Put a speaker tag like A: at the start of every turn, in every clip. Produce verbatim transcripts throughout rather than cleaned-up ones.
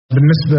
A: بالنسبة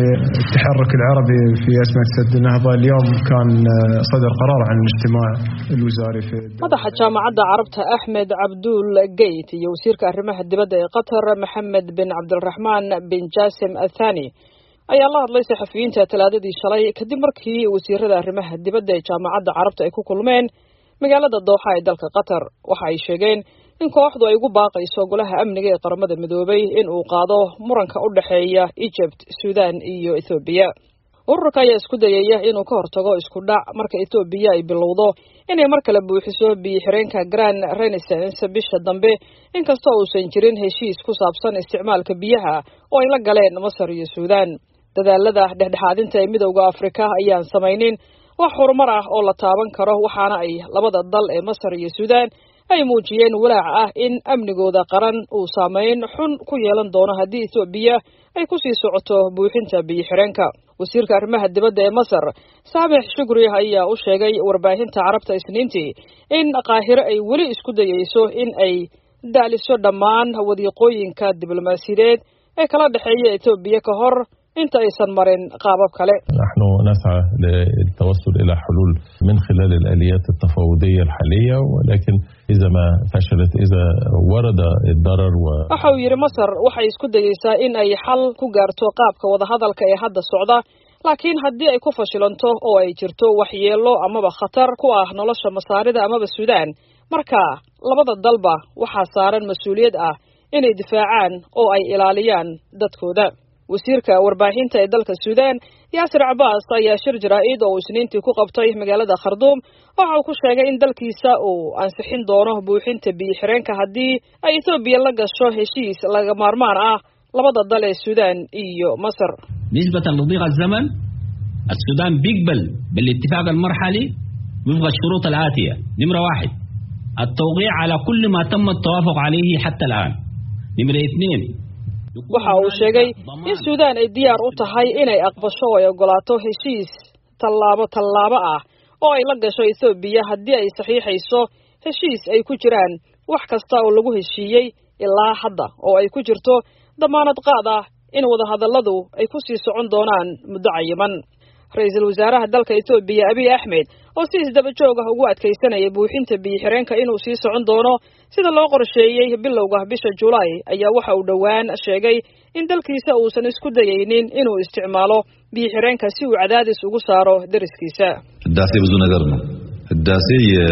A: للتحرك العربي في أزمة سد النهضة اليوم كان صدر قرار عن الاجتماع الوزاري في
B: مدح جامعة عربتها أحمد عبدول جيت يوسير كأرمها الدبدة قطر محمد بن عبد الرحمن بن جاسم الثاني أي الله ليس حفيين تلادة شلي كدمركي وسير أرمها الدبدة جامعة عربتها يكون كل من مقالة الضوحة دلك قطر وحي شيئين in kooxdu ay ugu baaqayso golaha amniga ee qaramada midoobay in uu qaado muranka u dhaxeeya Egypt, Sudan iyo Ethiopia. Ururka ayaa isku dayaya inuu ka hortago isku dhac marka Ethiopia ay bilowdo inay mar kale buuxiso biyo-xireenka Grand Renaissance bisha dambe inkastoo uusan jirin heshiis ku saabsan isticmaalka biyaha oo ay la galeen Masar iyo Sudan. Dadaalada dhexdhexaadinta ee midowga Afrika ayaan samaynin wax horumar ah oo la taaban karo waxaana ay labada dal ee Masar iyo Sudan ay muujiyeen walaac ah in amnigooda qaran uu saameyn xun ku yeelan doono haddii Ethiopia ay ku sii socoto buuxinta biyo-xireenka. Wasiirka arrimaha dibadda ee Masar Sameh Shoukry ayaa u sheegay warbaahinta Carabta Isniintii in Qaahiro ay weli isku dayayso in ay daaliso dhammaan wadiiqooyinka diblomaasiyadeed ee kala dhaxeeya Ethiopia ka hor inta aysan marin qaabab kale.
C: نحن نسعى للتوصل إلى حلول من خلال الآليات التفاوضية الحالية ولكن إذا ما فشلت إذا ورد الضرر و
B: waxa uu yiri Masar waxay isku dayaysaa in ay xal ku gaarto qaabka wada hadalka ee hadda socda laakiin haddii ay ku fashilanto oo ay jirto waxyeelo amaba khatar ku ah nolosha Masaarida amaba Sudan marka labada dalba waxa saaran mas'uuliyad ah inay difaacaan oo ay ilaaliyaan dadkooda. wasiirka warbaahinta ee dalka Sudan Yasir Abbas ayaa shir jaraa'id oo Isniintii ku qabtay magaalada Khartoum waxa uu ku sheegay in dalkiisa uu ansixin doono buuxinta biyo-xireenka haddii ay Ethiopia la gasho heshiis laga maarmaan ah labada dal ee Sudan iyo Masar.
D: نسبة لضيق الزمن السودان بيقبل بالاتفاق المرحلي وفق الشروط الآتية. نمرة واحد التوقيع على كل ما تم التوافق عليه حتى الآن. نمرة اثنين
B: waxa uu sheegay in Sudan ay diyaar u tahay inay aqbasho oo ay ogolaato heshiis tallaabo tallaabo ah oo ay la gasho Ethiopia haddii ay saxiixayso heshiis ay ku jiraan wax kasta oo lagu heshiiyey ilaa hadda oo ay ku jirto damaanad qaad ah in wada hadalladu ay ku sii socon doonaan muddo cayiman. Ra'iisul Wasaaraha dalka Ethiopia Abiy Ahmed oo si isdaba joog ah ugu adkaysanaya buuxinta biyo-xireenka inuu sii socon doono sida loo qorsheeyay bilowga bisha July ayaa waxa uu dhawaan sheegay in dalkiisa uusan isku dayaynin inuu isticmaalo biyo-xireenka si uu cadaadis ugu saaro dariskiisa.
E: ህዳሴ ብዙ ነገር ነው። ህዳሴ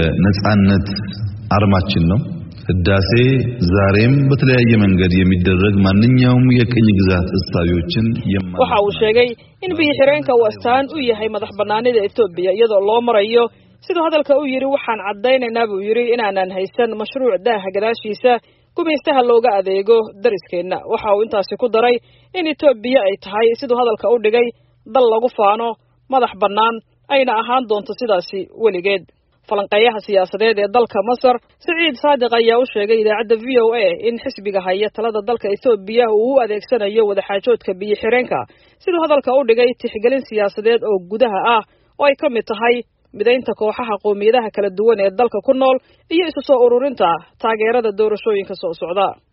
E: የነጻነት አርማችን ነው። ህዳሴ ዛሬም በተለያየ መንገድ የሚደረግ ማንኛውም የቅኝ ግዛት እሳቢዎችን የማ
B: waxa uu sheegay in biyo-xireenka uu astaan u yahay madax banaanida Ethiopia iyadoo loo marayo sidoo hadalka uu yiri waxaan cadeynaynaa buu yiri inaanan haysan mashruuc daaha gadaashiisa gumaystaha looga adeego dariskeena. waxa uu intaasi ku daray in Ethiopia ay tahay sidoo hadalka u dhigay dal lagu faano madax banaan ayna ahaan doonto sidaasi weligeed. falanqeeyaha siyaasadeed ee dalka Masar Saciid Saadiq ayaa u sheegay idaacadda V O A in xisbiga haya talada dalka Ethiopia uu u adeegsanayo wada xaajoodka biyo-xireenka sidoo hadalka u dhigay tixgelin siyaasadeed oo gudaha ah oo ay ka mid tahay mideynta kooxaha qoomiyadaha kala duwan ee dalka ku nool iyo isu soo ururinta taageerada doorashooyinka soo socda.